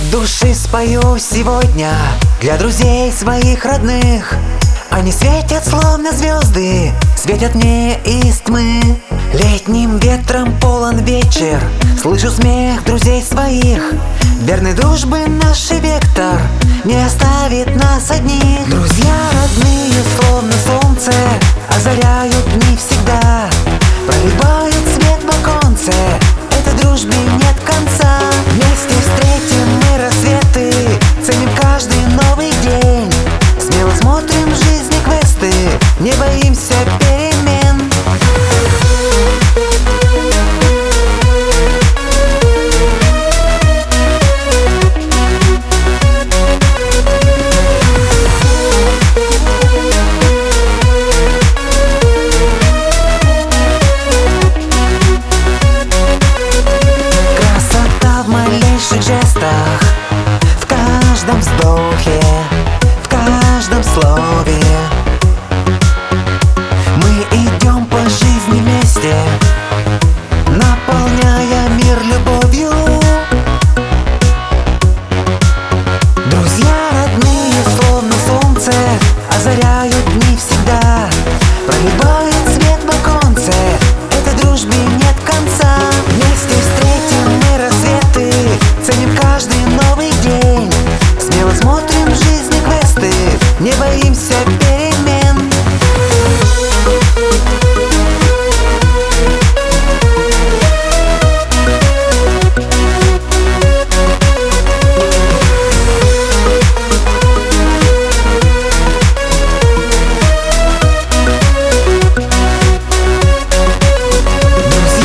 Души спою сегодня для друзей своих родных. Они светят, словно звезды, светят мне из тьмы. Летним ветром полон вечер, слышу смех друзей своих. Верной дружбы наш вектор не оставит нас одних. Друзья родные, словно солнце, озаряют дни всегда, проливают свет в оконце, этой дружбе нет конца. Вместе встретим мы рассветы, ценим каждый новый день, смело смотрим в жизни квесты, не боимся перемен. Красота в малейших жестах, в каждом вздохе, в каждом слове. Мы идем по жизни вместе, наполняя мир любовью. Друзья родные, словно солнце, озаряют дни всегда, проливают свет в оконце, этой дружбе нет конца. Вместе встретим мы рассветы, ценим каждый новый день, смело смотрим в жизни квесты, не боимся перемен.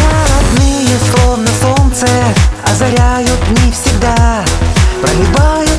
Озаряют дни всегда, проливают